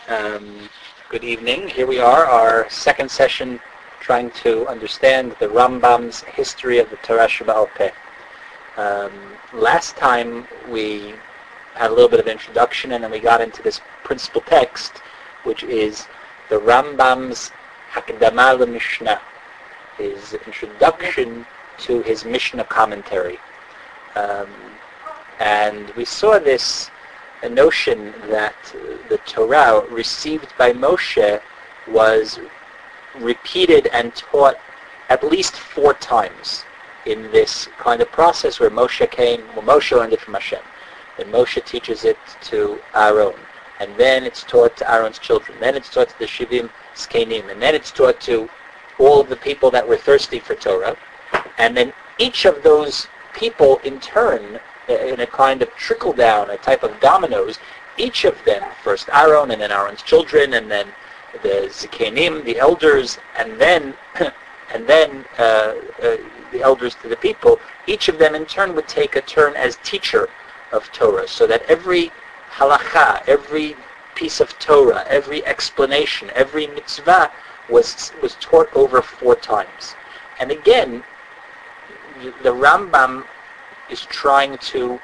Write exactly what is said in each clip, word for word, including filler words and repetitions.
Um, good evening. Here we are, our second session, trying to understand the Rambam's history of the Torah Sheba'al Peh. Um, last time we had a little bit of introduction, and then we got into this principal text, which is the Rambam's Hakdama LeMishnah, his introduction to his Mishnah commentary. Um, and we saw this a notion that the Torah received by Moshe was repeated and taught at least four times in this kind of process where Moshe came, well, Moshe learned it from Hashem. Then Moshe teaches it to Aaron, and then it's taught to Aaron's children. Then it's taught to the Shivim Zkenim, and then it's taught to all of the people that were thirsty for Torah. And then each of those people in turn, in a kind of trickle down, a type of dominoes, each of them, first Aaron and then Aaron's children and then the Zikenim, the elders, and then and then uh, uh, the elders to the people, each of them in turn would take a turn as teacher of Torah, so that every halacha, every piece of Torah, every explanation, every mitzvah was was taught over four times. And again, the Rambam is trying to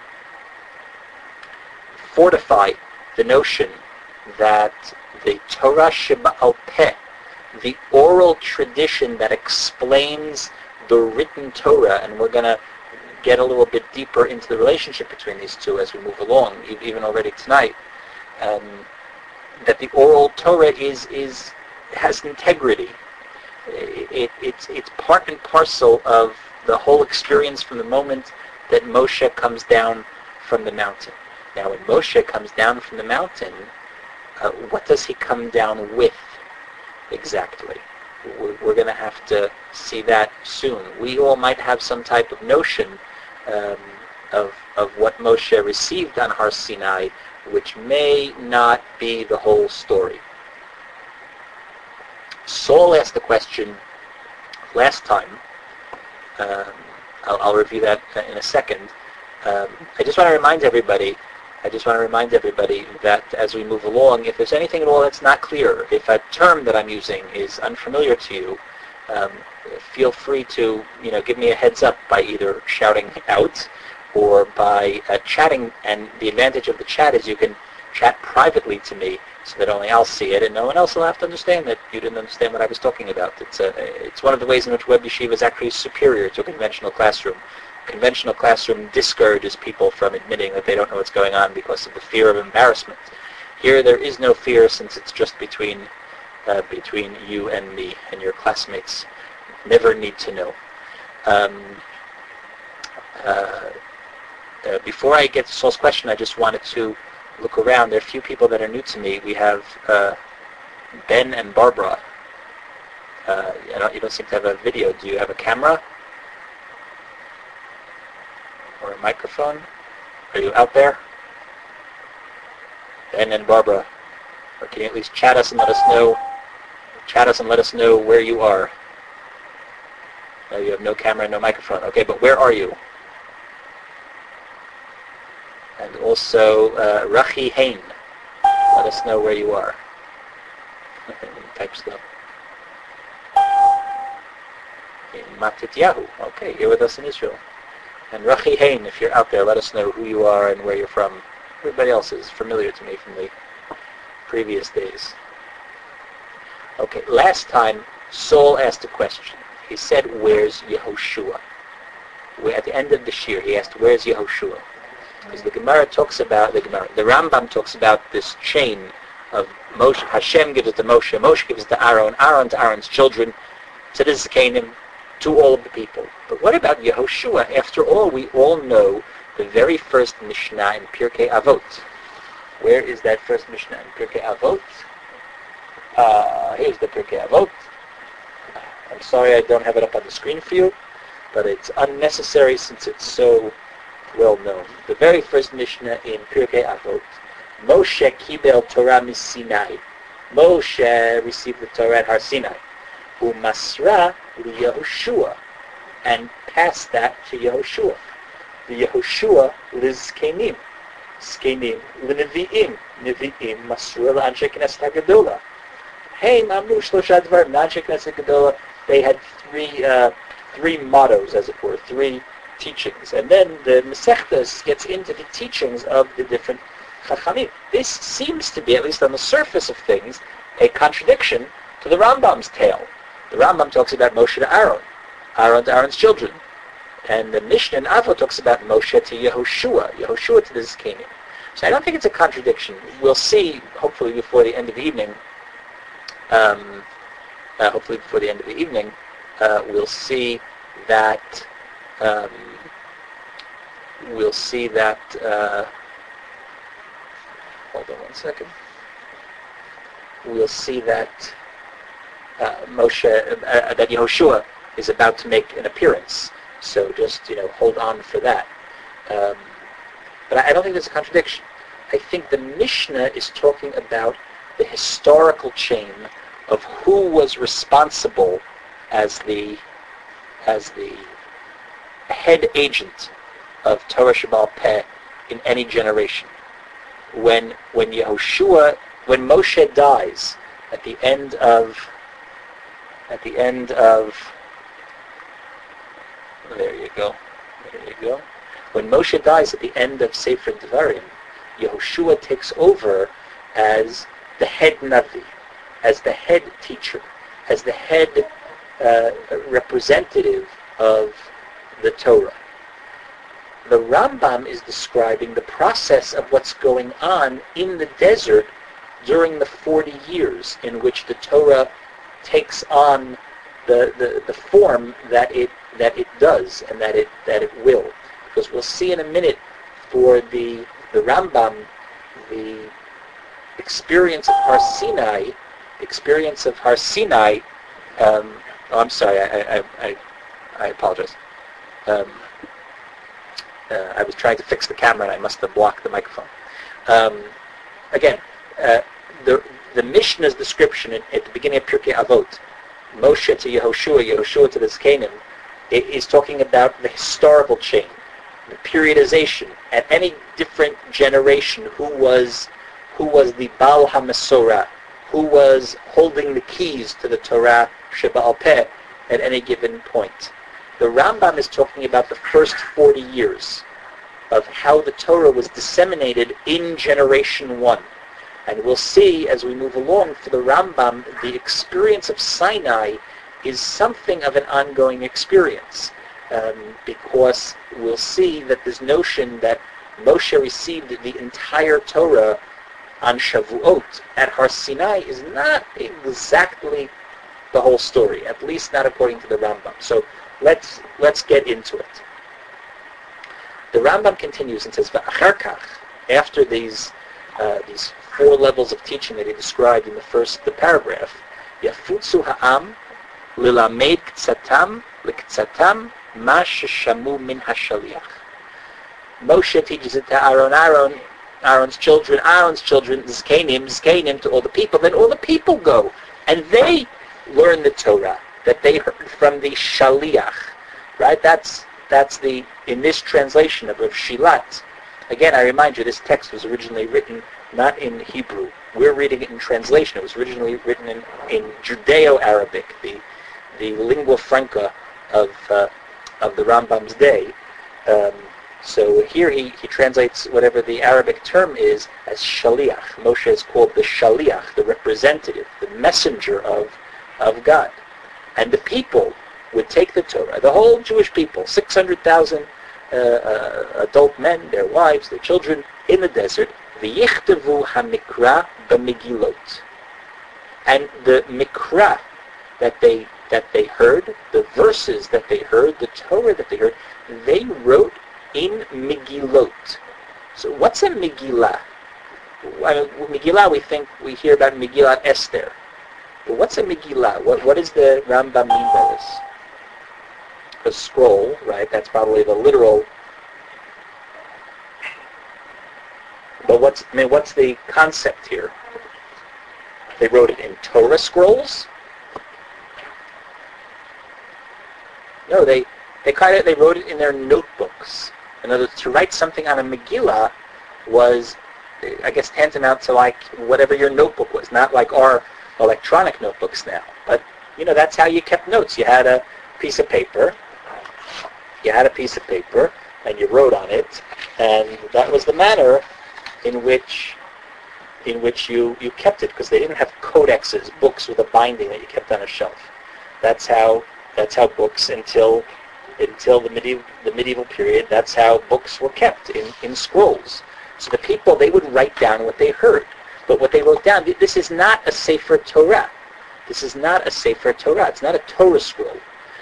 fortify the notion that the Torah Sheba'al Peh, the oral tradition that explains the written Torah, and we're going to get a little bit deeper into the relationship between these two as we move along, even already tonight, um, that the oral Torah is is has integrity. It, it, it's, it's part and parcel of the whole experience from the moment that Moshe comes down from the mountain. Now, when Moshe comes down from the mountain, uh, what does he come down with exactly? We're, we're going to have to see that soon. We all might have some type of notion um, of, of what Moshe received on Har Sinai, which may not be the whole story. Saul asked the question last time. Um, I'll, I'll review that in a second. Um, I just want to remind everybody, I just want to remind everybody that as we move along, if there's anything at all that's not clear, if a term that I'm using is unfamiliar to you, um, feel free to, you know, give me a heads up by either shouting out or by uh, chatting. And the advantage of the chat is you can chat privately to me, so that only I'll see it, and no one else will have to understand that you didn't understand what I was talking about. It's a, it's one of the ways in which Web Yeshiva is actually superior to a conventional classroom. A conventional classroom discourages people from admitting that they don't know what's going on because of the fear of embarrassment. Here there is no fear, since it's just between uh, between you and me, and your classmates never need to know. Um, uh, uh, before I get to Saul's question, I just wanted to look around. There are a few people that are new to me. We have uh, Ben and Barbara. Uh, you, don't, you don't seem to have a video. Do you have a camera? Or a microphone? Are you out there? Ben and Barbara. Or can you at least chat us and let us know, chat us and let us know where you are? No, you have no camera and no microphone. Okay, but where are you? And also, uh, Rachi Hain, let us know where you are. Type slow. In Matityahu, okay, here with us in Israel. And Rachi Hain, if you're out there, let us know who you are and where you're from. Everybody else is familiar to me from the previous days. Okay, last time, Saul asked a question. He said, where's Yehoshua? Where, at the end of the shir, he asked, where's Yehoshua? Because the Gemara talks about, the Gemara, the Rambam talks about this chain of Moshe. Hashem gives it to Moshe, Moshe gives it to Aaron, Aaron to Aaron's children, to the Zikanim, to all of the people. But what about Yehoshua? After all, we all know the very first Mishnah in Pirkei Avot. Where is that first Mishnah in Pirkei Avot? Uh, here's the Pirkei Avot. I'm sorry I don't have it up on the screen for you, but it's unnecessary since it's so well known. The very first Mishnah in Pirkei Avot, Moshe kibel Torah miSinai. Moshe received the Torah at Har Sinai. Umasra liYehoshua, and passed that to Yehoshua. The Yehoshua lizkenim. Zkenim l'nevi'im. Nevi'im masru l'anshei Knesset HaGedolah. Hey, Mamnu Shlosha Dvarim. L'anshei Knesset HaGedolah, they had three, uh, three mottos, as it were, three teachings. And then the Masechtas gets into the teachings of the different Chachamim. This seems to be, at least on the surface of things, a contradiction to the Rambam's tale. The Rambam talks about Moshe to Aaron, Aaron to Aaron's children. And the Mishnah in Avot talks about Moshe to Yehoshua, Yehoshua to the Zkenim. So I don't think it's a contradiction. We'll see, hopefully before the end of the evening, um, uh, hopefully before the end of the evening, uh, we'll see that, um, we'll see that, uh, hold on one second. We'll see that uh, Moshe, uh, that Yehoshua is about to make an appearance. So just, you know, hold on for that. Um, but I don't think there's a contradiction. I think the Mishnah is talking about the historical chain of who was responsible as the as the head agent of Torah Sheba'al Peh in any generation. When when Yehoshua, when Moshe dies at the end of at the end of There you go. There you go. When Moshe dies at the end of Sefer Devarim, Yehoshua takes over as the head Navi, as the head teacher, as the head uh, representative of the Torah. The Rambam is describing the process of what's going on in the desert during the forty years in which the Torah takes on the, the, the form that it that it does and that it that it will. Because we'll see in a minute for the the Rambam, the experience of Har Sinai, experience of Har Sinai, um, oh, I'm sorry, I, I, I, I apologize. Um, uh, I was trying to fix the camera and I must have blocked the microphone. Um, again, uh, the the Mishnah's description at, at the beginning of Pirkei Avot, Moshe to Yehoshua, Yehoshua to the Zkenim, it is talking about the historical chain, the periodization. At any different generation, who was who was the Baal HaMasorah, who was holding the keys to the Torah Sheba'al Peh at any given point. The Rambam is talking about the first forty years of how the Torah was disseminated in generation one. And we'll see as we move along for the Rambam, the experience of Sinai is something of an ongoing experience, um, because we'll see that this notion that Moshe received the entire Torah on Shavuot at Har Sinai is not exactly the whole story, at least not according to the Rambam. So let's let's get into it. The Rambam continues and says, "V'achar kach," after these uh, these four levels of teaching that he described in the first the paragraph, "Yafutzu ha'am lilamed k'tzatam l'k'tzatam ma sheshamu min hashaliach." Moshe teaches it to Aaron, Aaron, Aaron's children, Aaron's children, Zkenim, Zkenim, to all the people. Then all the people go, and they learn the Torah that they heard from the Shaliach, right? That's that's the in this translation of Rav Shilat. Again, I remind you, this text was originally written not in Hebrew. We're reading it in translation. It was originally written in, in Judeo-Arabic, the the lingua franca of uh, of the Rambam's day. Um, so here he, he translates whatever the Arabic term is as Shaliach. Moshe is called the Shaliach, the representative, the messenger of of God. And the people would take the Torah, the whole Jewish people, six hundred thousand uh, uh, adult men, their wives, their children, in the desert, v'yichtavu hamikra b'megilot. And the mikra that they that they heard, the verses that they heard, the Torah that they heard, they wrote in Megillot. So what's a Megillah? I mean, Megillah, we think, we hear about Megillat Esther. But what's a Megillah? What, what does the Rambam mean by this? A scroll, right? That's probably the literal. But what's, I mean, what's the concept here? They wrote it in Torah scrolls? No, they they kind of they wrote it in their notebooks. In other words, to write something on a Megillah was, I guess, tantamount to like whatever your notebook was, not like our electronic notebooks now. But, you know, that's how you kept notes. You had a piece of paper, you had a piece of paper, and you wrote on it, and that was the manner in which in which you, you kept it, because they didn't have codexes, books with a binding that you kept on a shelf. That's how that's how books until until the medieval the medieval period, that's how books were kept in, in scrolls. So the people, they would write down what they heard. But what they wrote down, this is not a Sefer Torah. This is not a Sefer Torah. It's not a Torah scroll.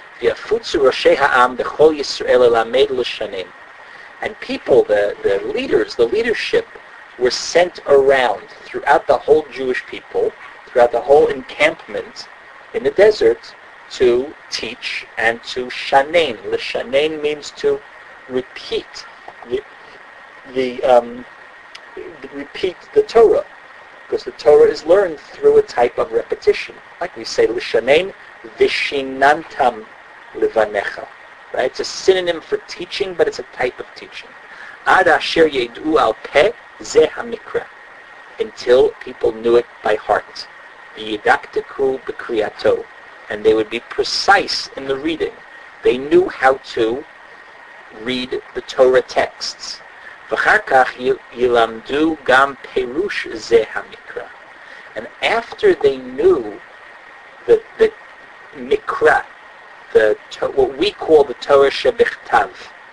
And people, the, the leaders, the leadership, were sent around throughout the whole Jewish people, throughout the whole encampment in the desert, to teach and to shanein. The shanein means to repeat the, the um, repeat the Torah, because the Torah is learned through a type of repetition. Like we say, l'shanein vishinantam levanecha. Right? It's a synonym for teaching, but it's a type of teaching. Ad asher yedu al peh zeh hamikra. Until people knew it by heart. V'yidakteku b'kriyato. And they would be precise in the reading. They knew how to read the Torah texts. V'char kach yilamdu gam perush zeh hamikra. And after they knew the, the mikra, the what we call the Torah shebichtav,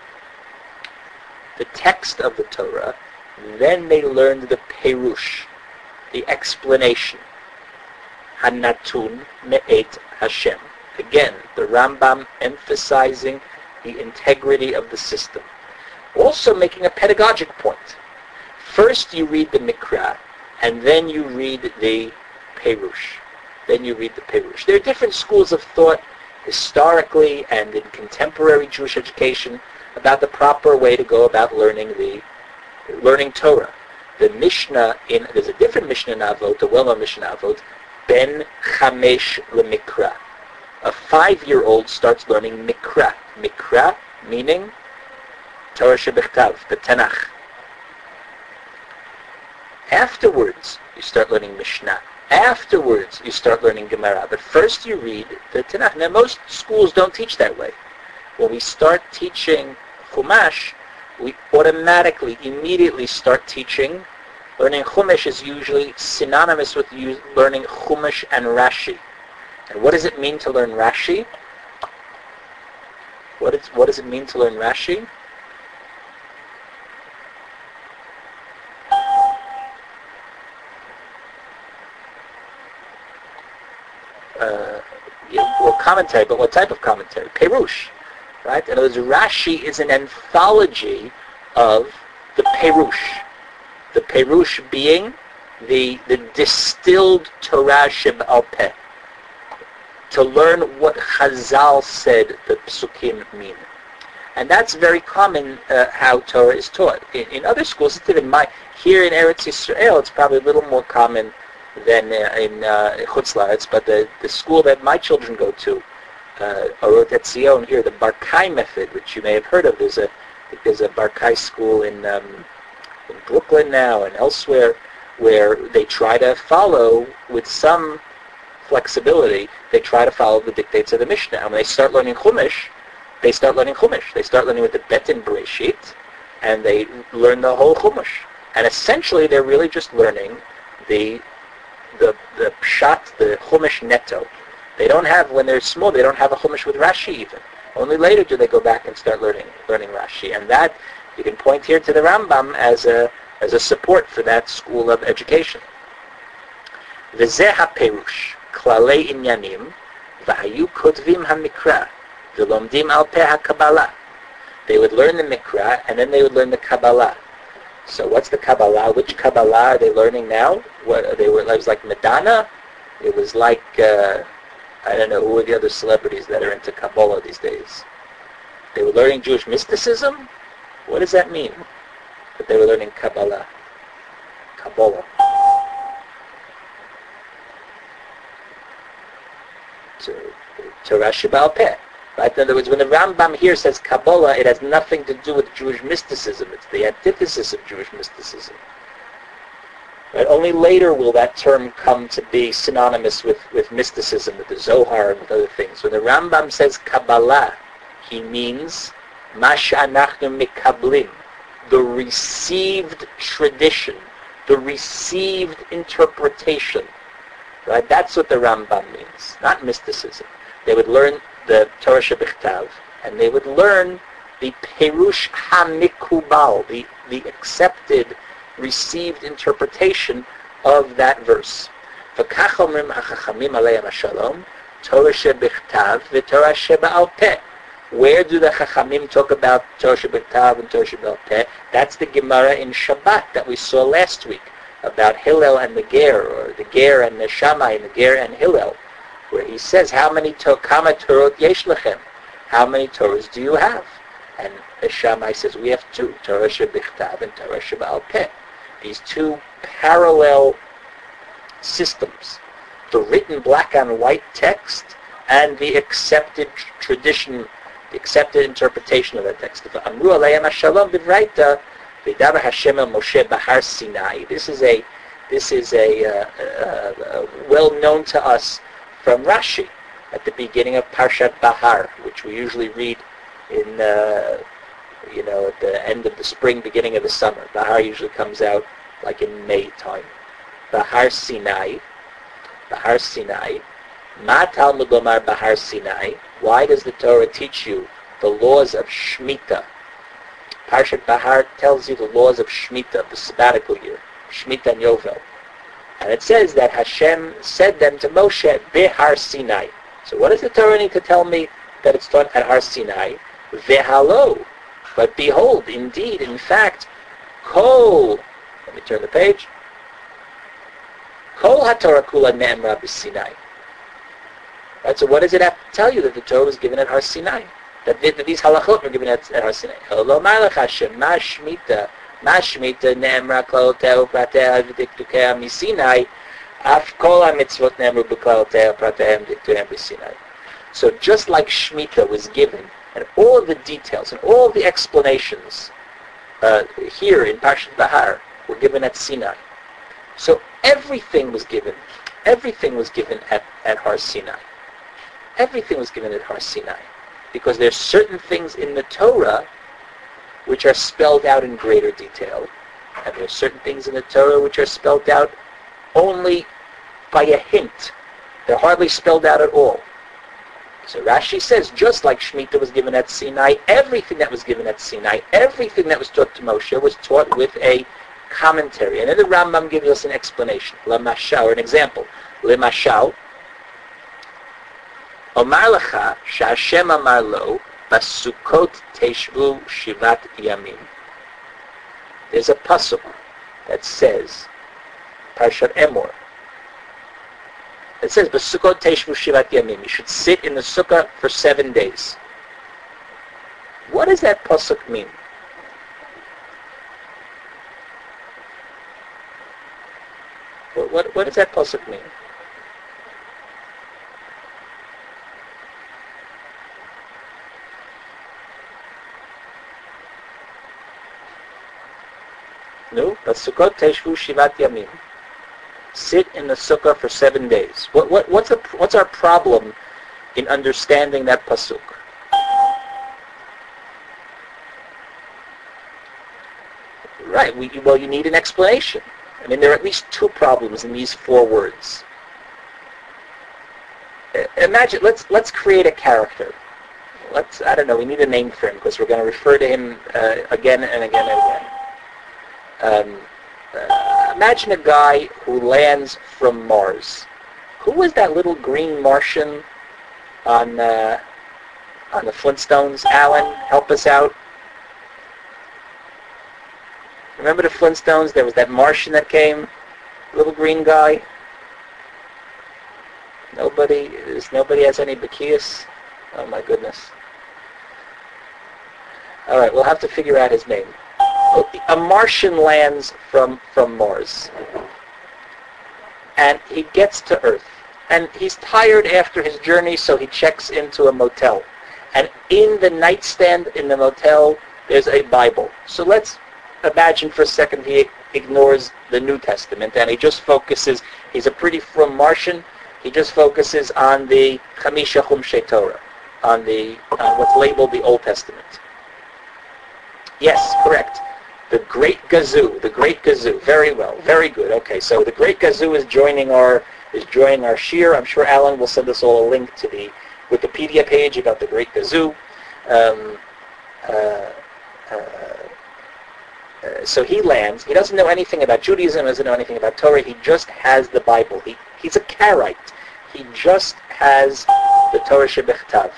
the text of the Torah, then they learned the perush, the explanation. Hanatun me'et Hashem. Again, the Rambam emphasizing the integrity of the system. Also making a pedagogic point. First you read the Mikra, and then you read the Perush. Then you read the Perush. There are different schools of thought, historically and in contemporary Jewish education, about the proper way to go about learning the learning Torah. The Mishnah, in there's a different Mishnah in Avot, a well-known Mishnah in Avot, Ben Chamesh LeMikra. A five-year-old starts learning Mikra. Mikra meaning Torah Shebichtav, the Tanakh. Afterwards, you start learning Mishnah. Afterwards, you start learning Gemara. But first you read the Tanakh. Now, most schools don't teach that way. When we start teaching Chumash, we automatically, immediately start teaching. Learning Chumash is usually synonymous with learning Chumash and Rashi. And what does it mean to learn Rashi? What, is, what does it mean to learn Rashi? Uh, yeah, well, commentary, but what type of commentary? Perush, right? In other words, Rashi is an anthology of the Perush. The Perush being the, the distilled Torah Sheba'al Peh. To learn what Chazal said the Psukim mean. And that's very common uh, how Torah is taught. In, in other schools, in my, here in Eretz Yisrael, it's probably a little more common than uh, in uh, Chutz La'aretz, but the, the school that my children go to, uh, Orot Etzion here, the Barkai method, which you may have heard of, there's a, there's a Barkai school in, um, in Brooklyn now and elsewhere, where they try to follow with some flexibility, they try to follow the dictates of the Mishnah. And when they start learning Chumash, they start learning Chumash. They start learning with the Bet in Bereshit, and they learn the whole Chumash. And essentially, they're really just learning the the the Pshat, the Chumash Neto. They don't have, when they're small, they don't have a Chumash with Rashi even. Only later do they go back and start learning learning Rashi. And that, you can point here to the Rambam as a as a support for that school of education. V'zeh ha-perush. Klalei inyanim, v'hayu kotvim ha-mikra, v'lomdim al peh ha-kabbalah. They would learn the Mikra, and then they would learn the Kabbalah. So what's the Kabbalah? Which Kabbalah are they learning now? What they were? It was like Madonna. It was like uh, I don't know who are the other celebrities that are into Kabbalah these days. They were learning Jewish mysticism. What does that mean? That they were learning Kabbalah. Kabbalah. Torah Sheba'al Peh. Right? In other words, when the Rambam here says Kabbalah, it has nothing to do with Jewish mysticism. It's the antithesis of Jewish mysticism. Right? Only later will that term come to be synonymous with, with mysticism, with the Zohar and with other things. When the Rambam says Kabbalah, he means Ma she'anachnu mikablim, the received tradition, the received interpretation. Right? That's what the Rambam means, not mysticism. They would learn the Torah Shebichtav, and they would learn the Perush HaMikubal, the, the accepted, received interpretation of that verse. V'kach omrim hachachamim aleim hashalom, Torah Shebichtav v'Torah Sheba'al Peh. Where do the Chachamim talk about Torah Shebichtav and Torah Sheba'al Peh? That's the Gemara in Shabbat that we saw last week about Hillel and the Ger, or the Ger and the Shammai, and the Ger and Hillel, where he says, how many to- kama Torot yesh lechem? How many Torahs do you have? And the Shammai says, we have two, Torah Shebichtav and Torah Sheba'al Peh. These two parallel systems, the written black on white text and the accepted tradition, the accepted interpretation of that text. Amru alayim hashalom b'vraita v'davar Hashem el Moshe bahar Sinai. This is a, this is a uh, uh, uh, well known to us from Rashi at the beginning of Parshat Bahar, which we usually read in, uh, you know, at the end of the spring, beginning of the summer. Bahar usually comes out like in May time. Bahar Sinai, Bahar Sinai. Ma Talmud Lomar Bahar Sinai. Why does the Torah teach you the laws of Shemitah? Parshat Bahar tells you the laws of Shemitah, the sabbatical year, Shemitah and Yovel. And it says that Hashem said them to Moshe, Behar Sinai. So what does the Torah need to tell me that it's taught at Har Sinai? Vehalo. But behold, indeed, in fact, Kol, let me turn the page, Kol HaTorah Kula Ne'emra B'Sinai. Right, so what does it have to tell you that the Torah was given at Har Sinai? That, that these halachot were given at, at Har Sinai. Lo Malach Hashem, Ma Shemitah, Ma Shemitah Ne'emra Klaloteh U'Prateh V'Diktukeh Misinai, Af Kol HaMitzvot Ne'emru B'Klaloteh U'Prateh V'Diktukeh Misinai. So just like Shemitah was given, and all of the details and all of the explanations uh, here in Parshat Bahar were given at Sinai. So everything was given, everything was given at, at Har Sinai. Everything was given at Har Sinai. Because there's certain things in the Torah which are spelled out in greater detail. And there's certain things in the Torah which are spelled out only by a hint. They're hardly spelled out at all. So Rashi says, just like Shemitah was given at Sinai, everything that was given at Sinai, everything that was taught to Moshe was taught with a commentary. And then the Rambam gives us an explanation. Lamashal, or an example. Lamashal, Omar lecha, she'Hashem amar lo, basukot teshvu shivat yamim. There's a pasuk that says, Parshat Emor, it says, basukot teshvu shivat yamim. You should sit in the sukkah for seven days. What does that pasuk mean? What, what, what does that pasuk mean? No, basukot teshvu shivat yamim. Sit in the sukkah for seven days. What, what, what's, a, what's our problem in understanding that pasuk? Right. We, well, you need an explanation. I mean, there are at least two problems in these four words. Imagine, let's let's create a character. Let's, I don't know, we need a name for him because we're going to refer to him uh, again and again and again. Um, uh, imagine a guy who lands from Mars. Who was that little green Martian on uh, on the Flintstones? Alan, help us out. Remember the Flintstones? There was that Martian that came, little green guy. Nobody, is nobody has any Bakias? Oh my goodness. All right, we'll have to figure out his name. A Martian lands from, from Mars, and he gets to Earth, and he's tired after his journey, so he checks into a motel. And in the nightstand in the motel, there's a Bible. So let's imagine for a second he ignores the New Testament and he just focuses, he's a pretty frum Martian, he just focuses on the Chamisha Chumshei Torah, on the on what's labeled the Old Testament. Yes, correct. The Great Gazoo, the Great Gazoo. Very well, very good. Okay, so the Great Gazoo is joining our is joining our shir. I'm sure Alan will send us all a link to the Wikipedia page about the Great Gazoo. Um, uh, uh, uh, so he lands. He doesn't know anything about Judaism. Doesn't know anything about Torah. He just has the Bible. He he's a Karaite. He just has the Torah Shebechtav.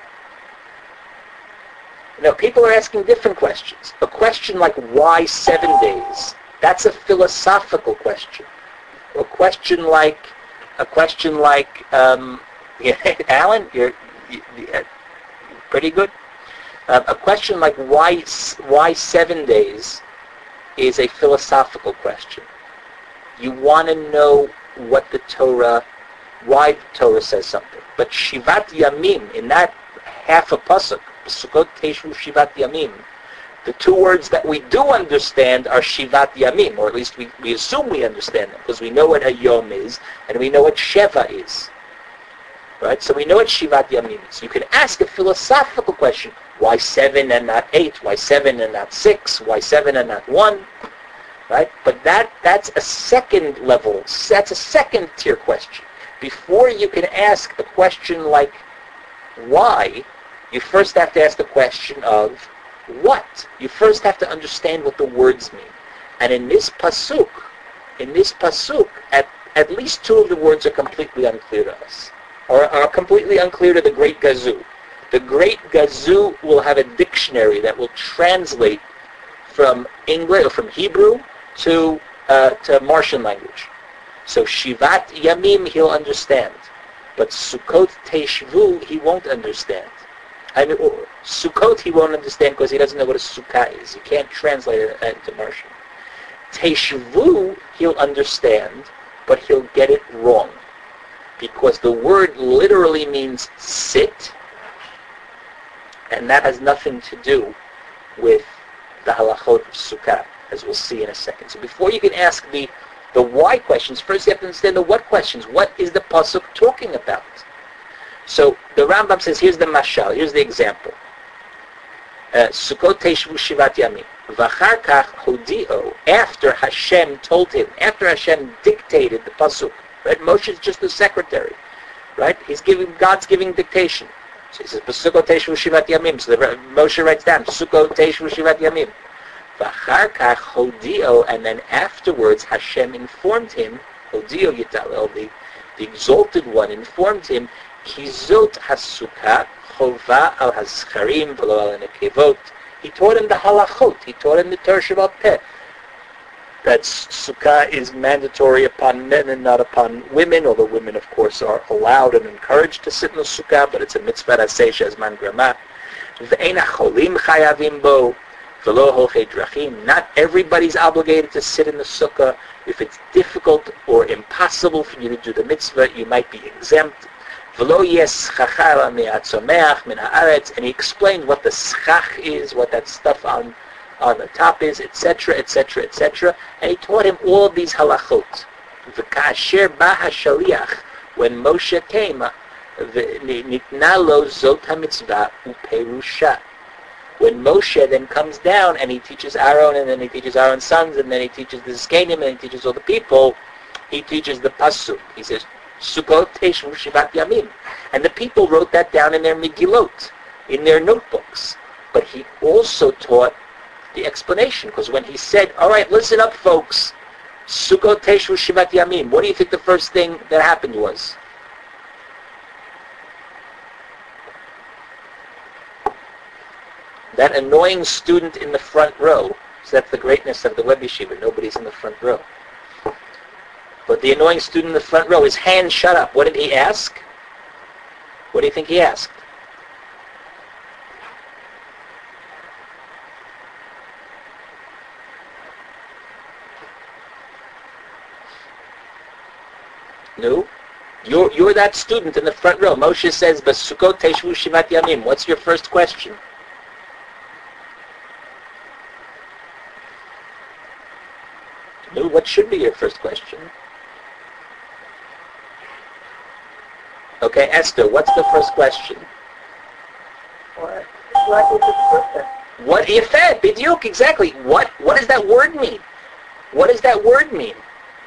Now, people are asking different questions. A question like, why seven days? That's a philosophical question. A question like, a question like, um, yeah, Alan, you're, you, you're pretty good. Uh, a question like, why, why seven days is a philosophical question. You want to know what the Torah, why the Torah says something. But Shivat Yamim, in that half a pasuk, Sukkot Teshvu Shivat Yamim. The two words that we do understand are Shivat Yamim, or at least we, we assume we understand them, because we know what a Yom is, and we know what Sheva is. Right? So we know what Shivat Yamim is. You can ask a philosophical question. Why seven and not eight? Why seven and not six? Why seven and not one? Right? But that that's a second level, that's a second tier question. Before you can ask a question like why, you first have to ask the question of what? You first have to understand what the words mean. And in this pasuk, in this pasuk, at, at least two of the words are completely unclear to us, or are completely unclear to the Great Gazoo. The Great Gazoo will have a dictionary that will translate from English or from Hebrew to uh, to Martian language. So Shivat Yamim he'll understand, but Sukkot Teshvu he won't understand. I mean, Sukkot he won't understand because he doesn't know what a sukkah is. You can't translate it into Martian. Teshvu he'll understand, but he'll get it wrong. Because the word literally means sit, and that has nothing to do with the halachot of sukkah, as we'll see in a second. So before you can ask the, the why questions, first you have to understand the what questions. What is the pasuk talking about? So the Rambam says, here's the mashal, here's the example. Sukkot Teshvu Shivat Yamim. V'achar kach hodio, after Hashem told him, after Hashem dictated the pasuk, right? Moshe is just the secretary, right? He's giving, God's giving dictation. So he says, Sukkot Teshvu Shivat Yamim. So the, Moshe writes down, Sukkot Teshvu Shivat Yamim. V'achar kach hodio, and then afterwards Hashem informed him, hodio Yitalel, the, the exalted one informed him, Kizot hasukah chova al haskarim v'lo al nekevot. He taught him the halachot. He taught him the Torah Sheba'al Peh. That sukkah is mandatory upon men and not upon women, although women, of course, are allowed and encouraged to sit in the sukkah, but it's a mitzvah aseh she'azman grama. V'ein hacholim chayavim bo v'lo holchei drachim. Not everybody's obligated to sit in the sukkah. If it's difficult or impossible for you to do the mitzvah, you might be exempt. And he explained what the schach is, what that stuff on, on the top is, et cetera, et cetera, et cetera. And he taught him all of these halachot. When Moshe came, when Moshe then comes down and he teaches Aaron, and then he teaches Aaron's sons, and then he teaches the Zkenim, and he teaches all the people, he teaches the pasuk. He says, Sukkot Teshvu Shivat Yamim. And the people wrote that down in their Megillot, in their notebooks. But he also taught the explanation, because when he said, all right, listen up, folks, Sukkot Teshvu Shivat Yamim, what do you think the first thing that happened was? That annoying student in the front row, so that's the greatness of the Web Yeshiva, nobody's in the front row. But the annoying student in the front row, his hand shut up. What did he ask? What do you think he asked? No? You're, you're that student in the front row. Moshe says, Basukot Teshvu Shivat Yamim. What's your first question? What should be your first question? Okay, Esther, what's the first question? What? What is a sukkah? What Yafet, Bidyuk, exactly. What what does that word mean? What does that word mean?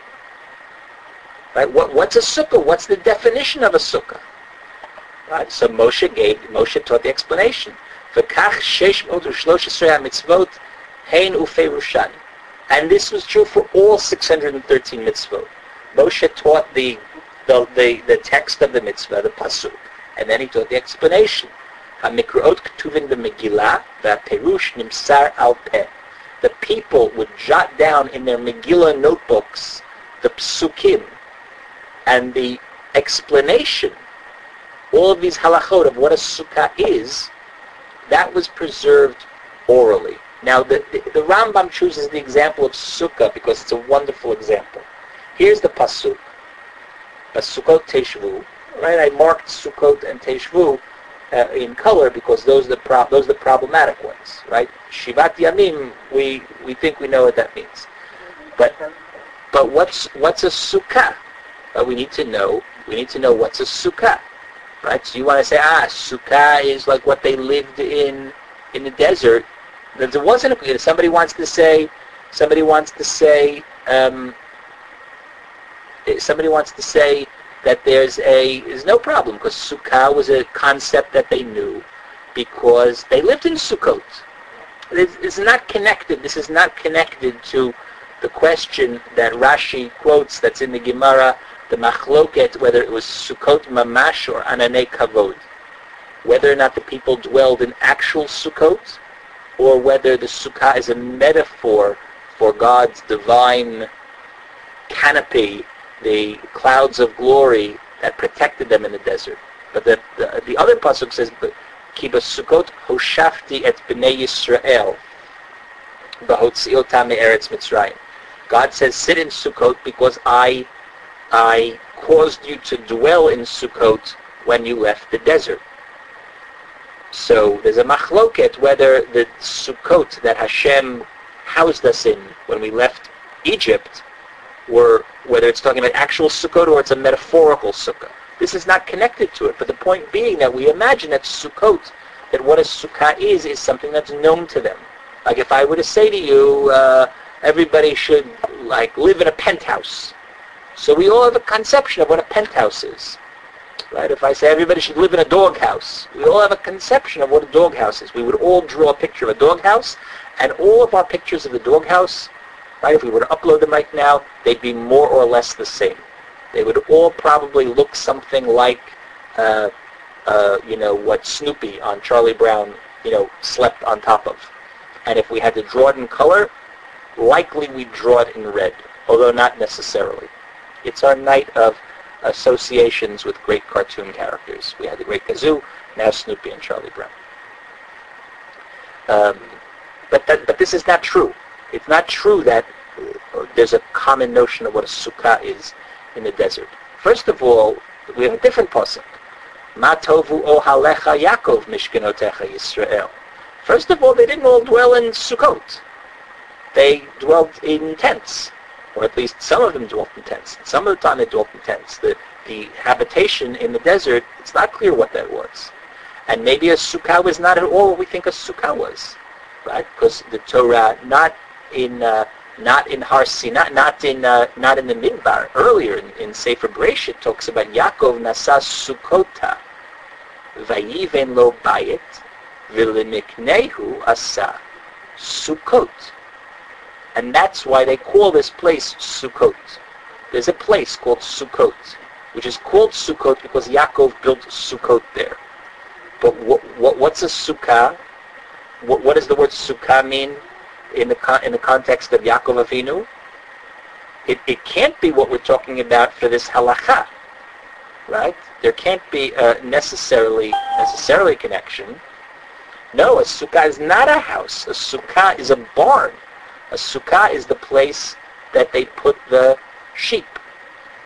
Right? What what's a sukkah? What's the definition of a sukkah? Right? So Moshe gave Moshe taught the explanation. V'kach shesh mot u'shlosh esrei mitzvot hein u'feirushan. And this was true for all six hundred thirteen mitzvot. Moshe taught the the, the the text of the mitzvah, the pasuk, and then he taught the explanation. HaMikrot ketuvin b'Megillah v'Perush nimsar al peh. The people would jot down in their Megillah notebooks the psukim and the explanation, all of these halachot of what a sukkah is. That was preserved orally. Now, the, the, the Rambam chooses the example of sukkah because it's a wonderful example. Here's the pasuk. Sukkot Teshvu. Right? I marked Sukkot and Teshvu uh, in color because those are the pro- those are the problematic ones. Right? Shivat Yamim. We we think we know what that means. But but what's what's a sukkah? Uh, we need to know. We need to know what's a sukkah. Right? So you want to say, ah, sukkah is like what they lived in in the desert. There wasn't a, somebody wants to say, somebody wants to say, um, somebody wants to say that there's a, there's no problem because Sukkah was a concept that they knew because they lived in Sukkot. It's, it's not connected, this is not connected to the question that Rashi quotes that's in the Gemara, the Machloket, whether it was Sukkot Mamash or Ananei Kavod. Whether or not the people dwelled in actual Sukkot, or whether the sukkah is a metaphor for God's divine canopy, the clouds of glory that protected them in the desert. But the the, the other pasuk says, "Ki b'sukkot hoshafti et bnei Yisrael b'hotziotam me'eretz Mitzrayim." God says, "Sit in Sukkot because I I caused you to dwell in Sukkot when you left the desert." So there's a machloket whether the Sukkot that Hashem housed us in when we left Egypt, were whether it's talking about actual Sukkot or it's a metaphorical Sukkah. This is not connected to it, but the point being that we imagine that Sukkot, that what a Sukkah is, is something that's known to them. Like if I were to say to you, uh, everybody should like live in a penthouse. So we all have a conception of what a penthouse is. Right? If I say everybody should live in a doghouse, we all have a conception of what a doghouse is. We would all draw a picture of a doghouse, and all of our pictures of the doghouse, right, if we were to upload them right now, they'd be more or less the same. They would all probably look something like, uh, uh, you know, what Snoopy on Charlie Brown, you know, slept on top of. And if we had to draw it in color, likely we'd draw it in red, although not necessarily. It's our night of associations with great cartoon characters. We had the Great Gazoo, now Snoopy and Charlie Brown. Um, but that, but this is not true. It's not true that uh, there's a common notion of what a sukkah is in the desert. First of all, we have a different pasuk. Ma tovu ohalecha Yaakov mishkenotecha Yisrael. First of all, they didn't all dwell in Sukkot. They dwelt in tents. Or at least some of them dwelt in tents. Some of the time they dwelt in tents. The, the habitation in the desert, it's not clear what that was. And maybe a sukkah was not at all what we think a sukkah was. Right? Because the Torah, not in uh, not in Har Sinai, not in uh, not in the Midbar, earlier in, in Sefer Bereshit, talks about Yaakov nasa sukkota, vayiven lo bayit, v'lemiknehu asa sukkot. And that's why they call this place Sukkot. There's a place called Sukkot, which is called Sukkot because Yaakov built Sukkot there. But what, what, what's a sukkah? What, what does the word sukkah mean in the con, in the context of Yaakov Avinu? It, it can't be what we're talking about for this halakha, right? There can't be a necessarily necessarily a connection. No, a sukkah is not a house. A sukkah is a barn. A sukkah is the place that they put the sheep. The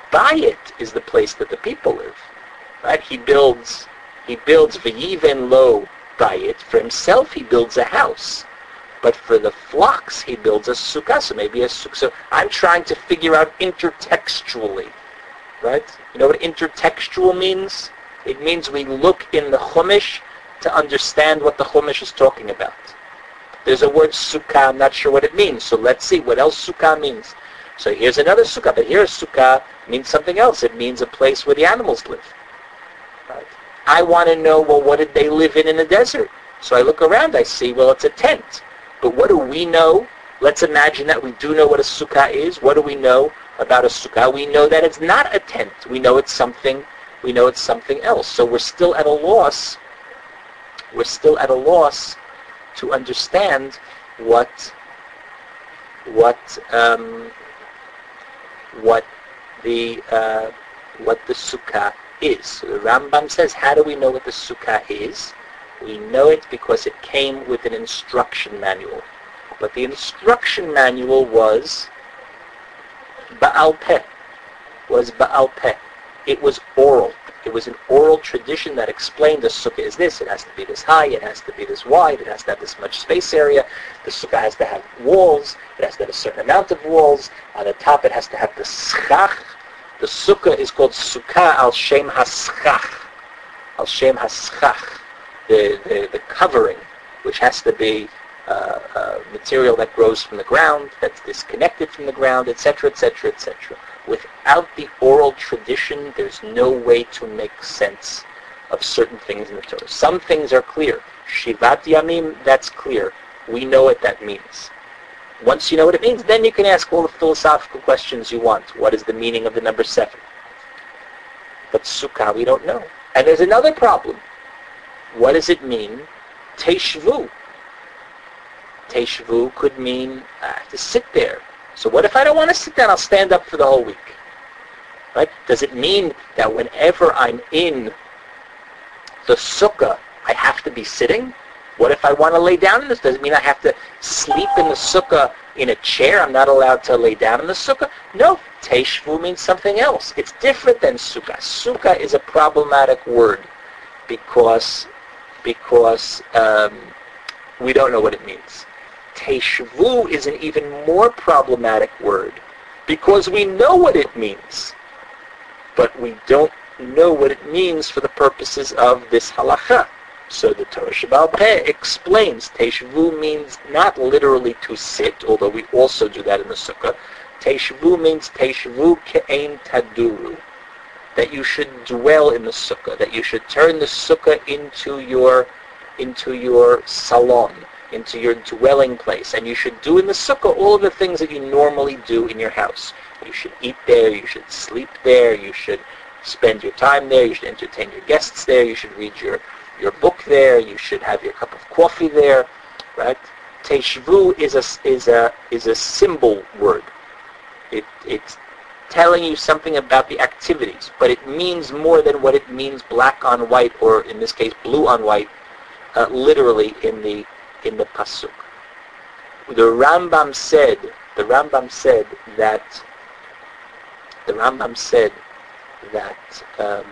bayit is the place that the people live. Right? He builds, he builds v'yiven lo bayit. For himself, he builds a house. But for the flocks, he builds a sukkah, so maybe a sukkah. So I'm trying to figure out intertextually, right? You know what intertextual means? It means we look in the Chumash to understand what the Chumash is talking about. There's a word sukkah, I'm not sure what it means, so let's see what else sukkah means. So here's another sukkah, but here sukkah means something else. It means a place where the animals live. Right? I want to know, well, what did they live in in the desert? So I look around, I see, well, it's a tent. But what do we know? Let's imagine that we do know what a sukkah is. What do we know about a sukkah? We know that it's not a tent. We know it's something, we know it's something else. So we're still at a loss, we're still at a loss to understand what, what, um, what the, uh, what the sukkah is. So the Rambam says, how do we know what the sukkah is? We know it because it came with an instruction manual. But the instruction manual was Ba'al Peh. Was Ba'al Peh. It was oral. It was an oral tradition that explained the sukkah is this. It has to be this high. It has to be this wide. It has to have this much space area. The sukkah has to have walls. It has to have a certain amount of walls. On the top it has to have the schach. The sukkah is called sukkah al shem haschach. Al shem haschach. The, the, the covering, which has to be uh, uh, material that grows from the ground, that's disconnected from the ground, et cetera, et cetera, et cetera. Without the oral tradition, there's no way to make sense of certain things in the Torah. Some things are clear. Shivat Yamim, that's clear. We know what that means. Once you know what it means, then you can ask all the philosophical questions you want. What is the meaning of the number seven? But Sukkah, we don't know. And there's another problem. What does it mean? Teshvu. Teshvu could mean I have to sit there. So what if I don't want to sit down? I'll stand up for the whole week. Right? Does it mean that whenever I'm in the sukkah, I have to be sitting? What if I want to lay down in this? Does it mean I have to sleep in the sukkah in a chair? I'm not allowed to lay down in the sukkah? No. Teshvu means something else. It's different than sukkah. Sukkah is a problematic word because because um, we don't know what it means. Teshvu is an even more problematic word because we know what it means, but we don't know what it means for the purposes of this halacha. So the Torah Sheba'al Peh explains Teshvu means not literally to sit, although we also do that in the sukkah. Teshvu means Teshvu ke'ein taduru, that you should dwell in the sukkah, that you should turn the sukkah into your into your salon, into your dwelling place. And you should do in the sukkah all of the things that you normally do in your house. You should eat there, you should sleep there, you should spend your time there, you should entertain your guests there, you should read your, your book there, you should have your cup of coffee there, right? Teshvu is a, is a, is a symbol word. It, it's telling you something about the activities, but it means more than what it means black on white, or in this case blue on white, uh, literally in the in the pasuk. The Rambam said, the Rambam said that the Rambam said that um,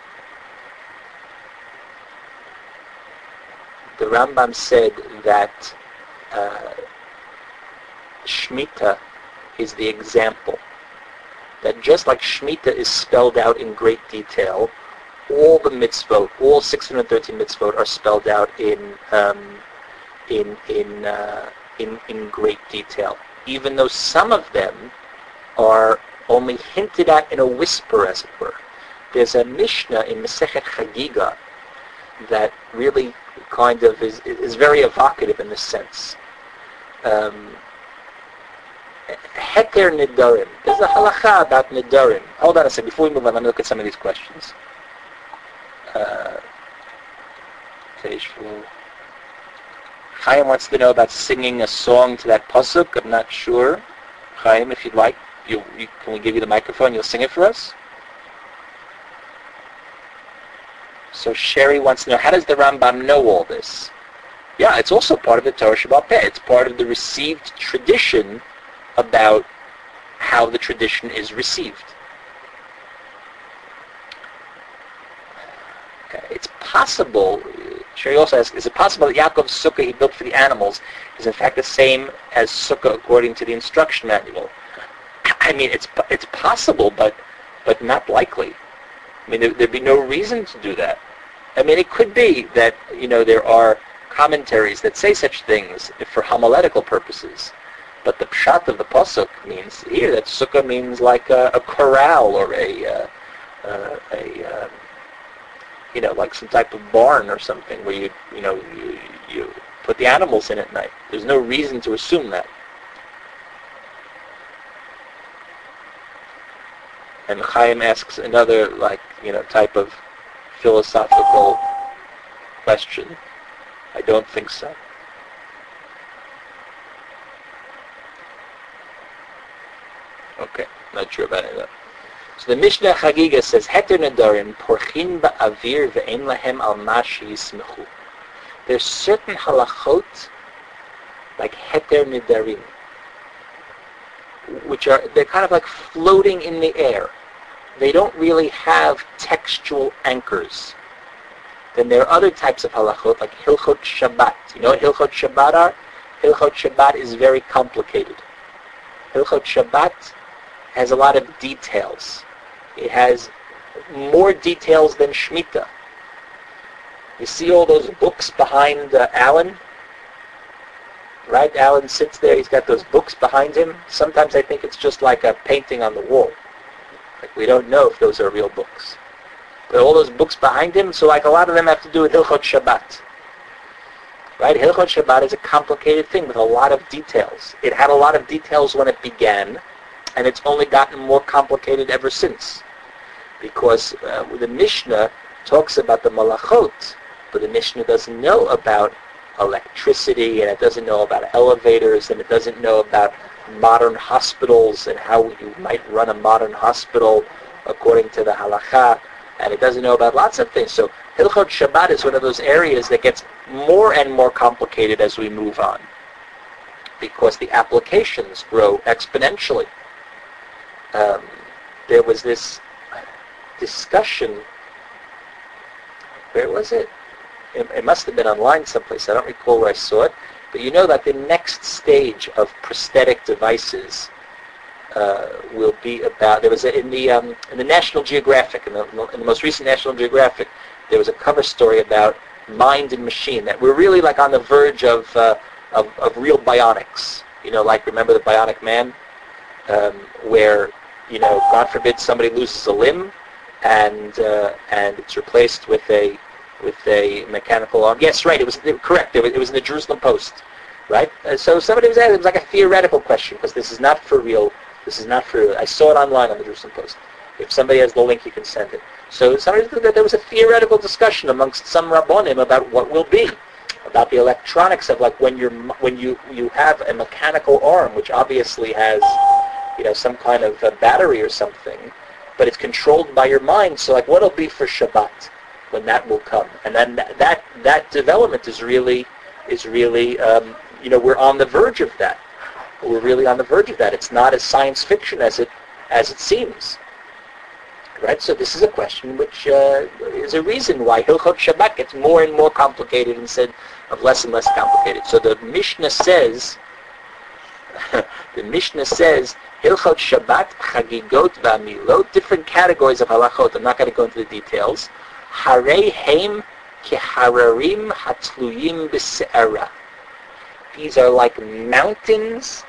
the Rambam said that uh, Shemitah is the example. That just like Shemitah is spelled out in great detail, all the mitzvot, all six hundred thirteen mitzvot are spelled out in um, in in, uh, in in great detail. Even though some of them are only hinted at in a whisper, as it were. There's a Mishnah in Masechet Chagiga that really kind of is is very evocative in this sense. Um, Heter Nidarim. There's a halacha about Nidarim. Hold on a second. Before we move on, let me look at some of these questions. Uh, Chaim wants to know about singing a song to that pasuk. I'm not sure. Chaim, if you'd like, you, you, can we give you the microphone? You'll sing it for us? So Sherry wants to know, how does the Rambam know all this? Yeah, it's also part of the Torah Sheba'al Peh. It's part of the received tradition about how the tradition is received. possible, Sherry also asks, is it possible that Yaakov's sukkah he built for the animals is in fact the same as sukkah according to the instruction manual? I mean, it's it's possible, but but not likely. I mean, there, there'd be no reason to do that. I mean, it could be that, you know, there are commentaries that say such things for homiletical purposes, but the pshat of the pasuk means here that sukkah means like a, a corral or a, uh, uh, a uh, you know, like some type of barn or something where you, you know, you, you put the animals in at night. There's no reason to assume that. And Chaim asks another, like, you know, type of philosophical question. I don't think so. Okay, not sure about any of that. So the Mishnah Chagiga says, Heter Nedarim porchin ba'avir ve'en lahem al mashi yismechu. There's certain halachot, like Heter Nedarim, which are, they're kind of like floating in the air. They don't really have textual anchors. Then there are other types of halachot, like Hilchot Shabbat. You know what Hilchot Shabbat are? Hilchot Shabbat is very complicated. Hilchot Shabbat has a lot of details. It has more details than Shemitah. You see all those books behind uh, Alan? Right? Alan sits there, he's got those books behind him. Sometimes I think it's just like a painting on the wall. Like, we don't know if those are real books. But all those books behind him, so like a lot of them have to do with Hilchot Shabbat. Right? Hilchot Shabbat is a complicated thing with a lot of details. It had a lot of details when it began, and it's only gotten more complicated ever since. Because uh, the Mishnah talks about the malachot, but the Mishnah doesn't know about electricity, and it doesn't know about elevators, and it doesn't know about modern hospitals and how you might run a modern hospital according to the halakha, and it doesn't know about lots of things. So Hilchot Shabbat is one of those areas that gets more and more complicated as we move on, because the applications grow exponentially. Um, there was this discussion, where was it? it? It must have been online someplace, I don't recall where I saw it, but you know that the next stage of prosthetic devices uh, will be about, there was a, in the um, in the National Geographic, in the, in the most recent National Geographic, there was a cover story about mind and machine, that we're really like on the verge of, uh, of, of real bionics. You know, like, remember the Bionic Man? Um, where, you know, God forbid somebody loses a limb, and uh, and it's replaced with a with a mechanical arm. Yes, right. It was it, correct. It was, it was in the Jerusalem Post, right? Uh, so somebody was asking. It was like a theoretical question, because this is not for real. This is not for real. I saw it online on the Jerusalem Post. If somebody has the link, you can send it. So somebody there was a theoretical discussion amongst some rabbonim about what will be, about the electronics of, like, when you're when you you have a mechanical arm, which obviously has, you know, some kind of a battery or something, but it's controlled by your mind. So, like, what'll be for Shabbat when that will come? And then that that, that development is really is really um, you know, we're on the verge of that. We're really on the verge of that. It's not as science fiction as it as it seems. Right? So this is a question which uh, is a reason why Hilchot Shabbat gets more and more complicated instead of less and less complicated. So the Mishnah says, the Mishnah says, Hilchot Shabbat, Chagigot v'Amilot, different categories of halachot. I'm not going to go into the details. Harei heim kehararim hatluyim b'se'ara. These are like mountains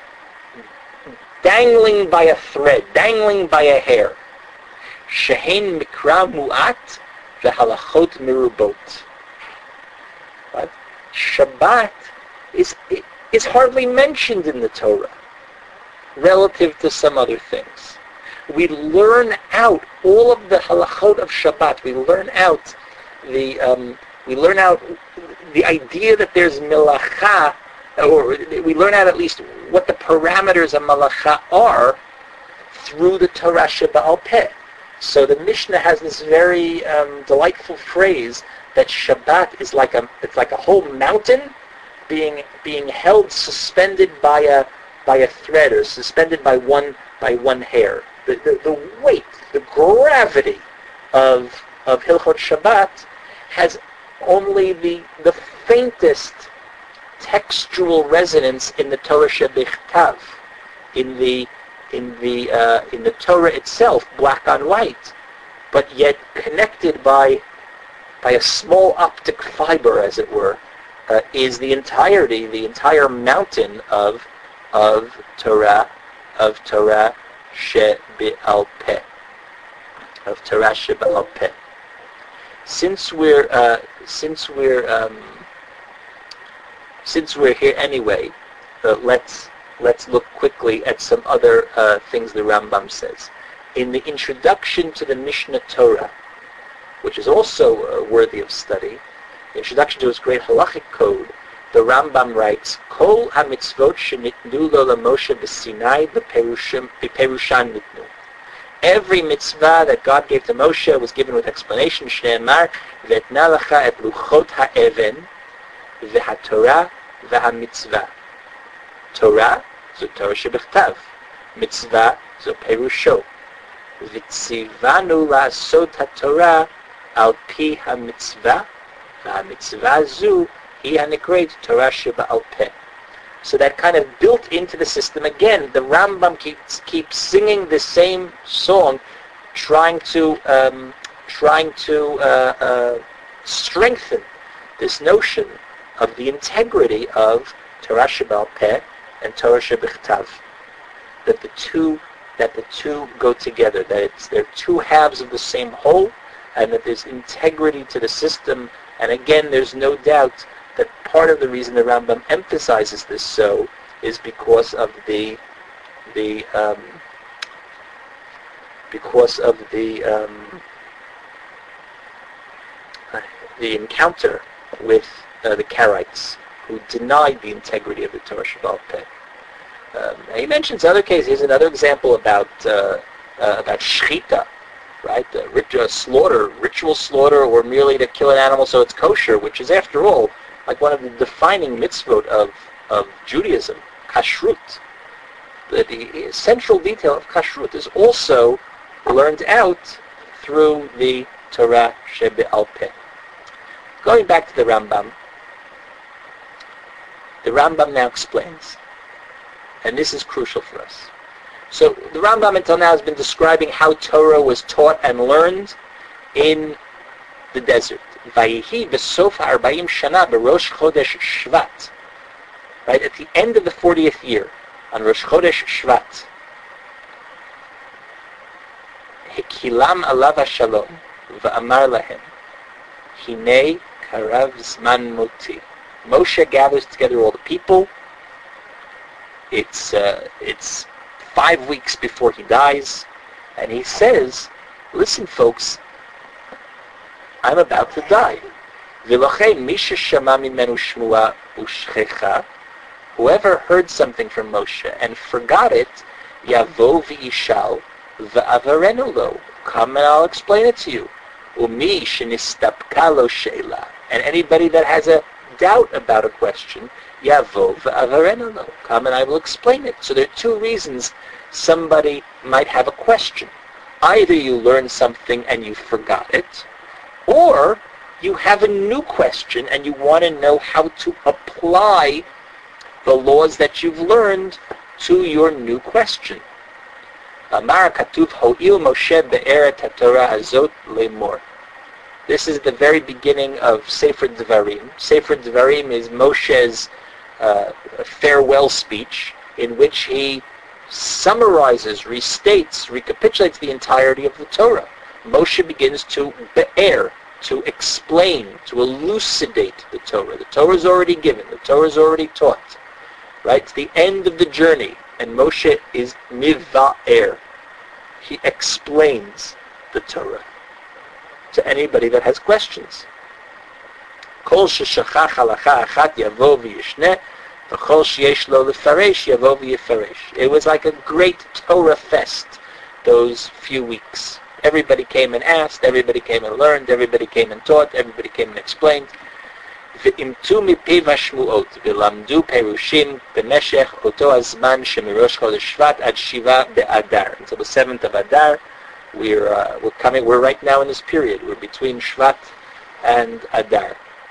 dangling by a thread, dangling by a hair. Shehein mikra mu'at v'halachot mirubot. What? Shabbat is is hardly mentioned in the Torah relative to some other things. We learn out all of the halachot of Shabbat. We learn out the um, we learn out the idea that there's melacha, or we learn out at least what the parameters of melacha are through the Torah Sheba'al Peh. So the Mishnah has this very um, delightful phrase that Shabbat is like a it's like a whole mountain being being held suspended by a by a thread, or suspended by one by one hair. The the, the weight, the gravity of of Hilchot Shabbat has only the the faintest textual resonance in the Torah shebichtav, in the in the uh, in the Torah itself, black on white, but yet connected by by a small optic fiber, as it were, uh, is the entirety, the entire mountain of of Torah, of Torah she'b'al peh, of Torah she'b'al peh. Since we're uh, since we're um, since we're here anyway, uh, let's let's look quickly at some other uh, things the Rambam says. In the introduction to the Mishnah Torah, which is also uh, worthy of study, the introduction to his great halachic code, the Rambam writes, Kol ha-mitzvot shenitnu lo la-Moshe b'Sinai b'perushan nitnu. Every mitzvah that God gave to Moshe was given with explanation. Shneimar, v'etna lecha et luchot ha'even, v'ha-Torah, v'ha-mitzvah. Torah, zo Torah shebichtav. Mitzvah, zo perusho. V'tzivanu la'asot ha-Torah al pi ha-mitzvah, v'ha-mitzvah zu hi ha-nikret Torah sheba'al peh. So that kind of built into the system again, the Rambam keeps keeps singing the same song, trying to um, trying to uh, uh, strengthen this notion of the integrity of Torah sheba'al peh and Torah shebichtav. That the two that the two go together. That it's they're two halves of the same whole, and that there's integrity to the system. And again, there's no doubt that part of the reason the Rambam emphasizes this so is because of the the um, because of the um, the encounter with uh, the Karaites, who denied the integrity of the Torah sheba'al peh. Um, he mentions other cases. Here's another example about uh, uh, about shchita, right? Uh, rit- uh, slaughter, ritual slaughter, or merely to kill an animal so it's kosher, which is, after all, like one of the defining mitzvot of, of Judaism, kashrut. The, the central detail of kashrut is also learned out through the Torah she'b'al peh. Going back to the Rambam, the Rambam now explains, and this is crucial for us. So the Rambam until now has been describing how Torah was taught and learned in the desert. Vayihi v'sof ha'arba'im shana b'rosh chodesh Shvat. Right, at the end of the fortieth year, on Rosh Chodesh Shvat, Hikilam alav ha'shalom v'amar lahem, Hinei karav zman moti. Moshe gathers together all the people. It's uh, it's five weeks before he dies, and he says, "Listen, folks, I'm about to die. Whoever heard something from Moshe and forgot it, yavo v'ishal v'avarenu lo. Come and I'll explain it to you. Umi shenistapka lo sheila. And anybody that has a doubt about a question, yavo v'avarenu lo. Come and I will explain it." So there are two reasons somebody might have a question. Either you learn something and you forgot it, or you have a new question and you want to know how to apply the laws that you've learned to your new question. Amar katuv ho'il Moshe be'eret haTorah hazot lemor. This is the very beginning of Sefer Devarim. Sefer Devarim is Moshe's uh, farewell speech, in which he summarizes, restates, recapitulates the entirety of the Torah. Moshe begins to be'er, to explain, to elucidate the Torah. The Torah is already given. The Torah is already taught. Right? It's the end of the journey, and Moshe is miva'er. He explains the Torah to anybody that has questions. Kol sheshachach halacha achat yavo v'yishneh, v'chol sheyesh lo lefaresh yavo v'yifaresh. It was like a great Torah fest, those few weeks. Everybody came and asked, everybody came and learned, everybody came and taught, everybody came and explained. V'imtu mipiv hashmuot, v'lamdu perushim b'meshech oto hazman shemirosh chodesh Shvat ad shiva be'adar. Until the seventh of Adar, we're uh, we're coming. We're right now in this period. We're between Shvat and Adar.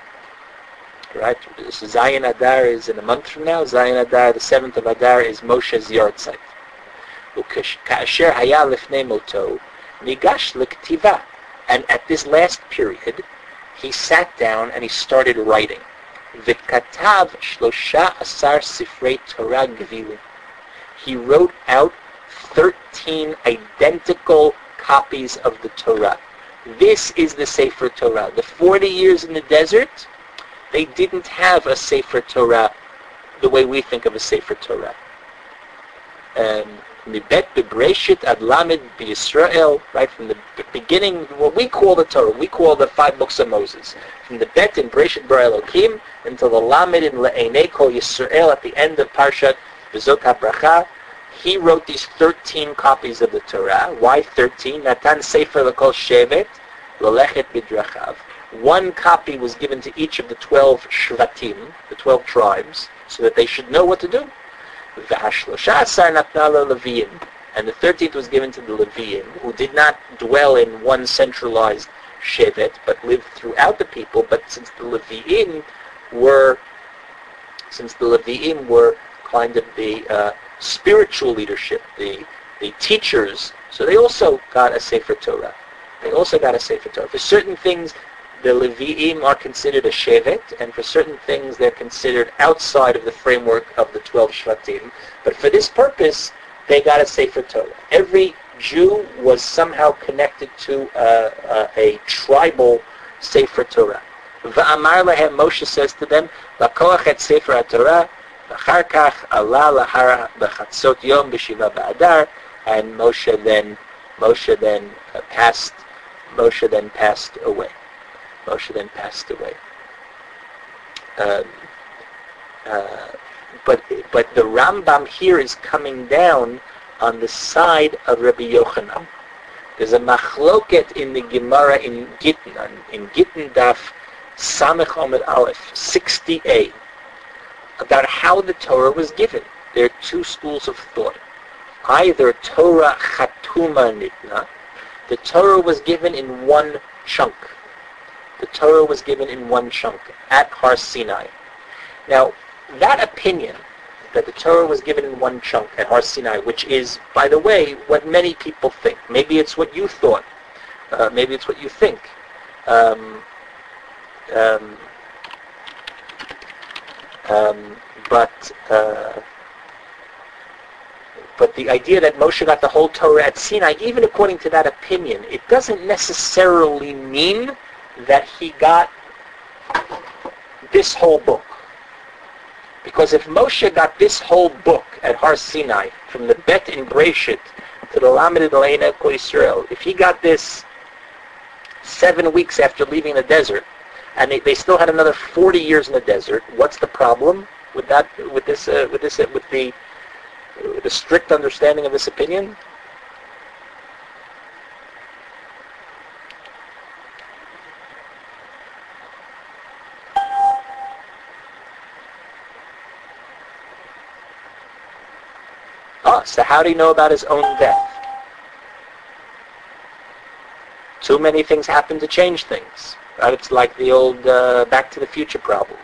right? So Zayin Adar is in a month from now. Zayin Adar, the seventh of Adar, is Moshe's Yortzeit. Ka'asher haya lifnei moto, nigash l'ktiva. And at this last period, he sat down and he started writing. V'katav shlosha asar sifrei Torah gvilim. He wrote out thirteen identical copies of the Torah. This is the Sefer Torah. The forty years in the desert, they didn't have a Sefer Torah the way we think of a Sefer Torah. Mibet bebreshit ad lamed b'Yisrael, right from the beginning, what we call the Torah, we call the five books of Moses. From the Bet in Breshit Bar Elokim until the Lamed in Le'enei Kol Yisrael at the end of Parshat V'zot HaBracha, he wrote these thirteen copies of the Torah. Why thirteen? Natan Sefer L'Kol Shevet, L'Lechet B'drachav. One copy was given to each of the twelve Shvatim, the twelve tribes, so that they should know what to do. V'hashlosha asar natna le'Leviim. And the thirteenth was given to the Leviim, who did not dwell in one centralized Shevet, but lived throughout the people. But since the Leviim were, since the Leviim were kind of the uh, spiritual leadership, the the teachers, so they also got a Sefer Torah. They also got a Sefer Torah. For certain things, the Leviim are considered a Shevet, and for certain things they're considered outside of the framework of the twelve Shvatim. But for this purpose, they got a Sefer Torah. Every Jew was somehow connected to uh, uh, a tribal Sefer Torah. Va'amar lahem, Moshe says to them, Lakoach et Sefer HaTorah, v'achar kach ala lahara b'chatzot yom b'shiva ba'adar, and Moshe then, Moshe then uh, passed, Moshe then passed away. Moshe then passed away. Um, uh, but but the Rambam here is coming down on the side of Rabbi Yochanan. There's a machloket in the Gemara in Gittin, in Gittin Daf Samech Omed Aleph, sixty a, about how the Torah was given. There are two schools of thought. Either Torah Chatuma Nitna, the Torah was given in one chunk. The Torah was given in one chunk at Har Sinai. Now, that opinion that the Torah was given in one chunk at Har Sinai, which is, by the way, what many people think. Maybe it's what you thought. Uh, maybe it's what you think. Um, um, um, but uh, but the idea that Moshe got the whole Torah at Sinai, even according to that opinion, it doesn't necessarily mean that he got this whole book. Because if Moshe got this whole book at Har Sinai, from the Bet in Breshit to the Lamed in Le'enei Kol Yisrael, if he got this seven weeks after leaving the desert, and they, they still had another forty years in the desert, what's the problem with that? With this? Uh, with this? Uh, with the uh, the strict understanding of this opinion? Oh, so how do you know about his own death? Too many things happen to change things. Right? It's like the old uh, Back to the Future problem.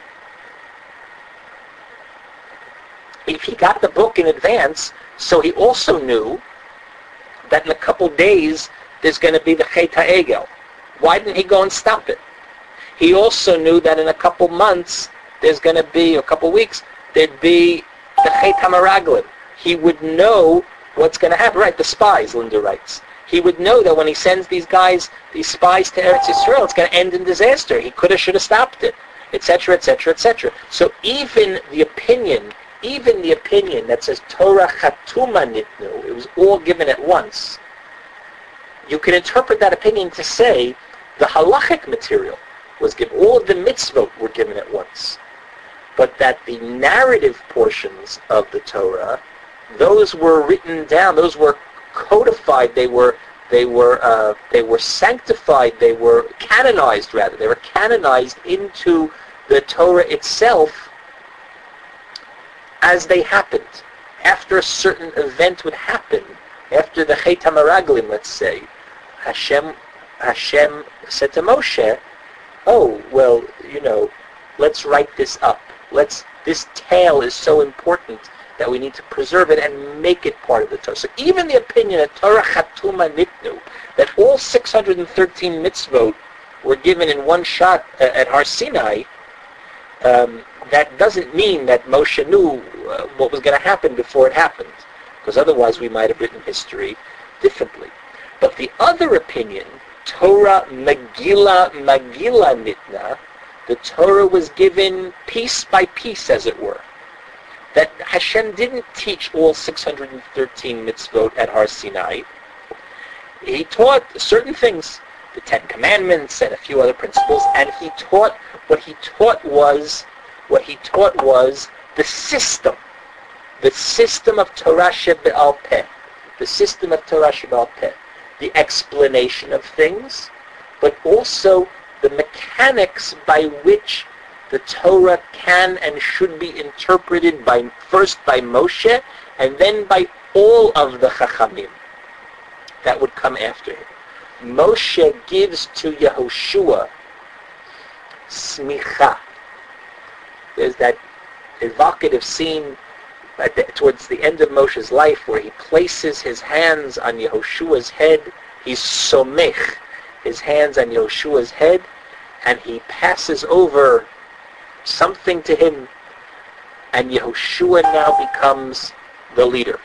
If he got the book in advance, so he also knew that in a couple days there's going to be the Chet HaEgel. Why didn't he go and stop it? He also knew that in a couple months there's going to be, a couple weeks, there'd be the Chet HaMeraglim. He would know what's going to happen. Right, the spies, Linda writes. He would know that when he sends these guys, these spies to Eretz Yisrael, it's going to end in disaster. He could have, should have stopped it, et cetera, et cetera, et cetera. So even the opinion, even the opinion that says Torah Chatuma Nitnu, it was all given at once, you can interpret that opinion to say the halachic material was given, all of the mitzvot were given at once, but that the narrative portions of the Torah, those were written down, those were codified, they were they were uh, they were sanctified, they were canonized rather, they were canonized into the Torah itself as they happened. After a certain event would happen, after the Chet HaMeraglim, let's say, Hashem Hashem said to Moshe, oh, well, you know, let's write this up. Let's, this tale is so important that we need to preserve it and make it part of the Torah. So even the opinion that Torah Chatuma Nitnu, that all six hundred thirteen mitzvot were given in one shot at Har Sinai, um, that doesn't mean that Moshe knew uh, what was going to happen before it happened, because otherwise we might have written history differently. But the other opinion, Torah Megillah Megillah Nitna, the Torah was given piece by piece, as it were. That Hashem didn't teach all six hundred thirteen mitzvot at Har Sinai. He taught certain things, the Ten Commandments and a few other principles, and he taught, what he taught was, what he taught was the system, the system of Torah Shebe'al Peh, the system of Torah Shebe'al Peh, the explanation of things, but also the mechanics by which the Torah can and should be interpreted by, first by Moshe, and then by all of the Chachamim that would come after him. Moshe gives to Yehoshua smicha. There's that evocative scene at the, towards the end of Moshe's life where he places his hands on Yehoshua's head. He's somech, his hands on Yehoshua's head, and he passes over something to him, and Yehoshua now becomes the leader.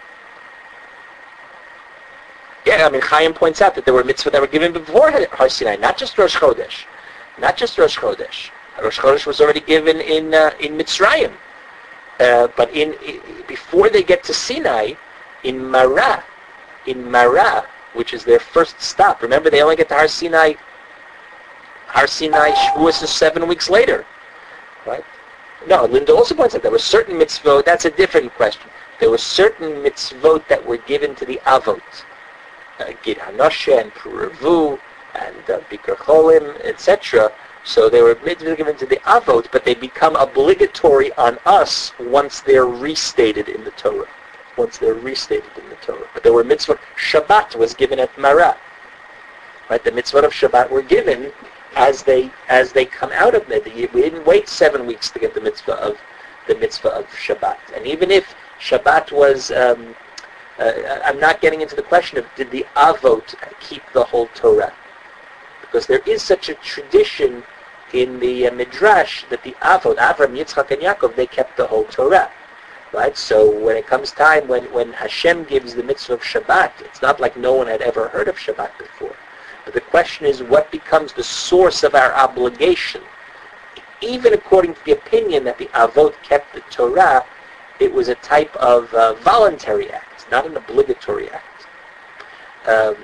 Yeah, I mean, Chaim points out that there were mitzvot that were given before Har Sinai, not just Rosh Chodesh, not just Rosh Chodesh. Rosh Chodesh was already given in uh, in Mitzrayim, uh, but in, in before they get to Sinai, in Marah, in Marah, which is their first stop. Remember, they only get to Har Sinai. Har Sinai Shavuos is seven weeks later. Right? No, Linda also points out there were certain mitzvot, that's a different question. There were certain mitzvot that were given to the Avot. Uh, Gid Hanoshe and Puravu and uh, Bikur Cholim, et cetera. So they were mitzvot given to the Avot, but they become obligatory on us once they're restated in the Torah. Once they're restated in the Torah. But there were mitzvot. Shabbat was given at Marah. Right? The mitzvot of Shabbat were given as they as they come out of it. We didn't wait seven weeks to get the mitzvah of the mitzvah of Shabbat. And even if Shabbat was, um, uh, I'm not getting into the question of did the Avot keep the whole Torah, because there is such a tradition in the uh, Midrash that the Avot, Avram, Yitzchak, and Yaakov, they kept the whole Torah. Right? So when it comes time when when Hashem gives the mitzvah of Shabbat, it's not like no one had ever heard of Shabbat before. But the question is, what becomes the source of our obligation? Even according to the opinion that the Avot kept the Torah, it was a type of uh, voluntary act, not an obligatory act. Um,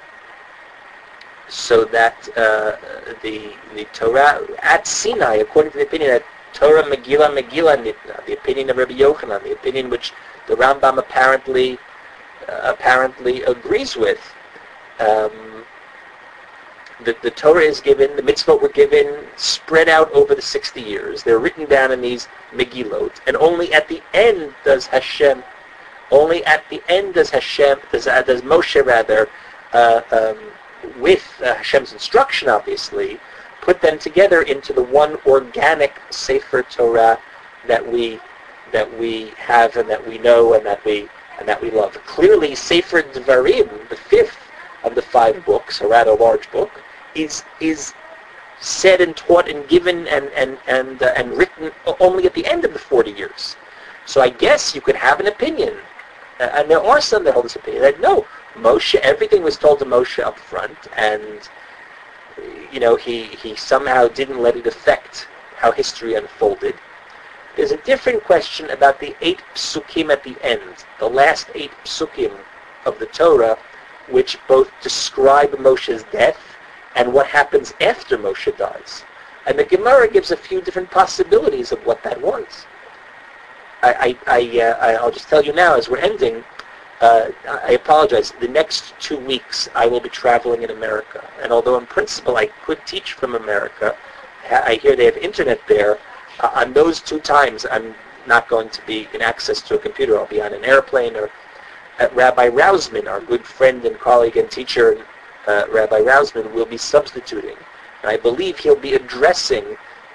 so that uh, the the Torah at Sinai, according to the opinion that Torah Megillah Megillah Nitna, the opinion of Rabbi Yochanan, the opinion which the Rambam apparently uh, apparently agrees with. Um, The, the Torah is given, the mitzvot were given, spread out over the sixty years. They're written down in these Megillot, and only at the end does Hashem, only at the end does Hashem, does, uh, does Moshe rather, uh, um, with uh, Hashem's instruction obviously, put them together into the one organic Sefer Torah that we that we have and that we know and that we and that we love. Clearly, Sefer Devarim, the fifth of the five books, a rather large book, is is said and taught and given and and and uh, and written only at the end of the forty years. So I guess you could have an opinion, uh, and there are some that hold this opinion that no, Moshe, everything was told to Moshe up front, and you know he he somehow didn't let it affect how history unfolded. There's a different question about the eight psukim at the end, the last eight psukim of the Torah, which both describe Moshe's death and what happens after Moshe dies. And the Gemara gives a few different possibilities of what that was. I, I, I, uh, I'll just tell you now, as we're ending, uh, I apologize. The next two weeks I will be traveling in America. And although in principle I could teach from America, I hear they have internet there. Uh, on those two times I'm not going to be in access to a computer. I'll be on an airplane or Uh, Rabbi Rausman, our good friend and colleague and teacher, uh, Rabbi Rausman, will be substituting. And I believe he'll be addressing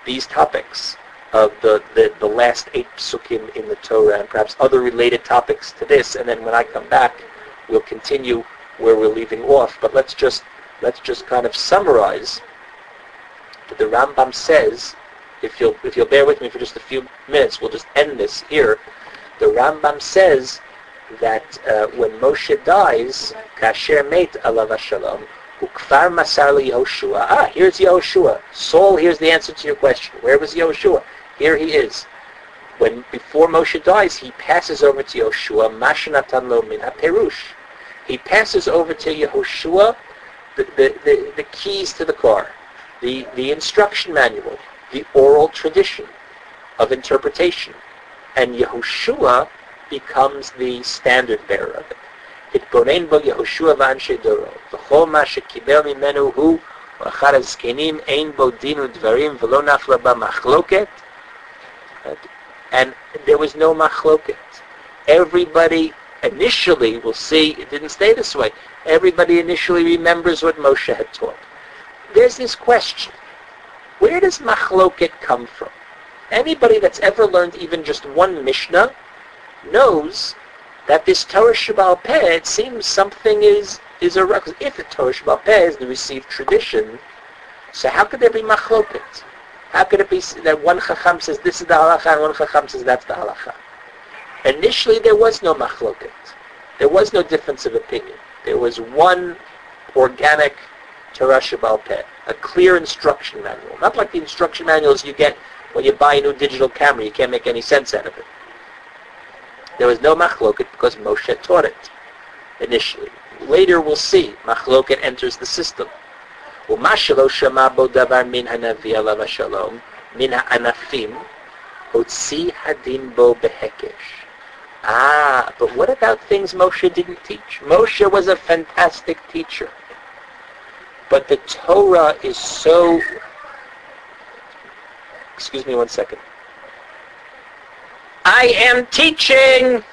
these topics of the, the, the last eight psukim in the Torah and perhaps other related topics to this, and then when I come back, we'll continue where we're leaving off. But let's just let's just kind of summarize that the Rambam says, if you'll if you'll bear with me for just a few minutes, we'll just end this here. The Rambam says that uh, when Moshe dies, Kasher Meit Alav Shalom, Ukfar Masar Yehoshua. Ah, here's Yehoshua. Saul, here's the answer to your question. Where was Yehoshua? Here he is. When before Moshe dies, he passes over to Yehoshua, Mashanatan Lo Min HaPerush. He passes over to Yehoshua the, the, the, the keys to the car, the, the instruction manual, the oral tradition of interpretation. And Yehoshua becomes the standard bearer of it. התבונן בו יהושע ואנשי דורו, וכל מה שקיבל ממנו הוא, ואחר הזקנים אין בו דין ודברים ולא נפלה בה מחלוקת. And there was no machloket. Everybody initially, we'll see, it didn't stay this way. Everybody initially remembers what Moshe had taught. There's this question. Where does machloket come from? Anybody that's ever learned even just one Mishnah knows that this Torah Sheba'al Peh, it seems something is is a requisite. If the Torah Sheba'al Peh is the received tradition, so how could there be machloket? How could it be that one Chacham says this is the halacha and one Chacham says that's the halacha? Initially, there was no machloket. There was no difference of opinion. There was one organic Torah Sheba'al Peh, a clear instruction manual. Not like the instruction manuals you get when you buy a new digital camera. You can't make any sense out of it. There was no machloket because Moshe taught it initially. Later we'll see machloket enters the system. ומה שלא שמע בו דבר מן הנביא עליו השלום, מן הענפים, הוציא הדין בו בהיקש. Ah, but what about things Moshe didn't teach? Moshe was a fantastic teacher. But the Torah is so... Excuse me one second. I am teaching!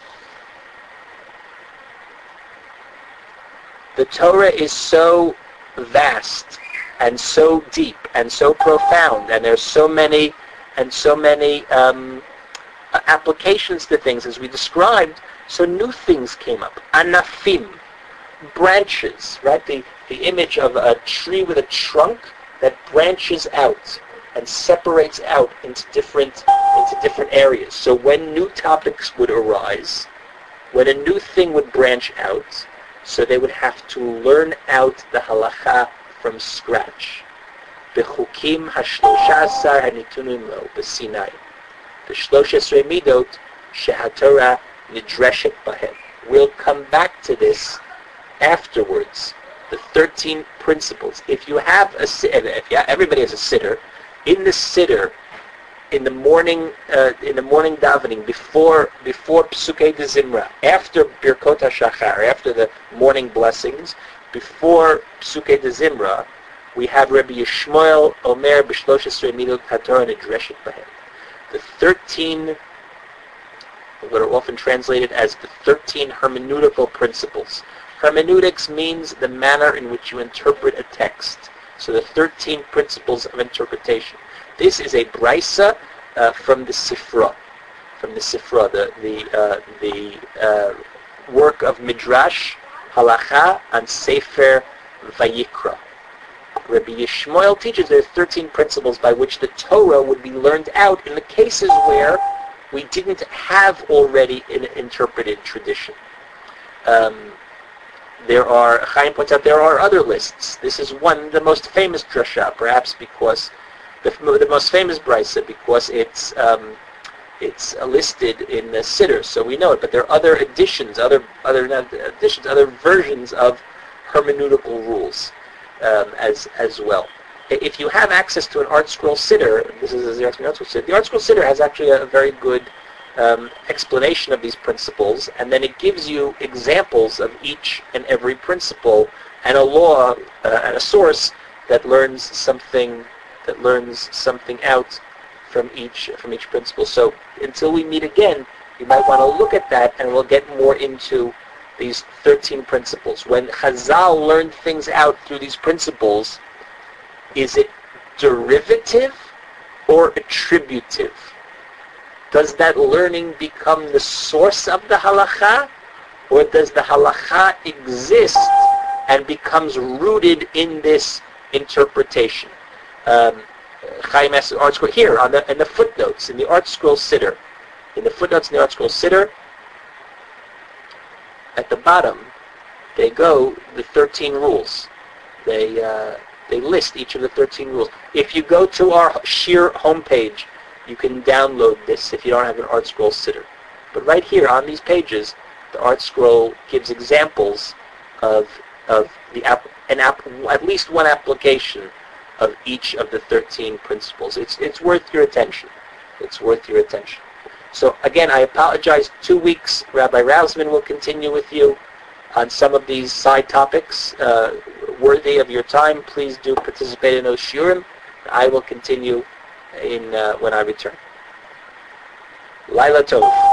The Torah is so vast and so deep and so profound, and there's so many and so many um, applications to things as we described. So new things came up. Anafim, branches, right? The the image of a tree with a trunk that branches out and separates out into different into different areas. So when new topics would arise, when a new thing would branch out, so they would have to learn out the halacha from scratch. Bechukim hashlosha asar hanitunim lo b'Sinai. The shlosh esrei midot shehatorah nidreshet bahem. We'll come back to this afterwards. The thirteen principles. If you have a if yeah, everybody has a siddur. In the siddur, in the morning, uh, in the morning davening, before before Psukei de Zimra, after Birkot HaShachar, after the morning blessings, before Psukei de Zimra, we have Rabbi Yishmael Omer b'shlosh esrei midot haTorah nidreshet bahem. The thirteen, what are often translated as the thirteen hermeneutical principles. Hermeneutics means the manner in which you interpret a text. So the thirteen principles of interpretation. This is a brisa uh, from the Sifra, from the Sifra, the the uh, the uh, work of Midrash Halacha and Sefer Vayikra. Rabbi Yishmael teaches there are thirteen principles by which the Torah would be learned out in the cases where we didn't have already an interpreted tradition. Um, There are, Chaim points out, there are other lists. This is one, the most famous drasha, perhaps because, the, the most famous brisa, because it's um, it's listed in the siddur, so we know it. But there are other additions, other other additions, other versions of hermeneutical rules um, as as well. If you have access to an Art Scroll siddur, this is the Art Scroll siddur. The Art Scroll siddur has actually a very good Um, explanation of these principles, and then it gives you examples of each and every principle and a law uh, and a source that learns something that learns something out from each from each principle. So until we meet again, you might want to look at that, and we'll get more into these thirteen principles. When Chazal learned things out through these principles, is it derivative or attributive? Does that learning become the source of the halakha, or does the halakha exist and becomes rooted in this interpretation? Um, Chaim Es's Art Scroll here on the in the footnotes in the Art Scroll Siddur, in the footnotes in the Art Scroll Siddur, at the bottom, they go the thirteen rules. They uh, they list each of the thirteen rules. If you go to our Shir homepage, you can download this if you don't have an Art Scroll Siddur. But right here on these pages, the Art Scroll gives examples of of the app, an app, at least one application of each of the thirteen principles. It's it's worth your attention. It's worth your attention. So again, I apologize. Two weeks, Rabbi Rausman will continue with you on some of these side topics uh, worthy of your time. Please do participate in those shiurim. I will continue in uh, when I return. Laila Tov.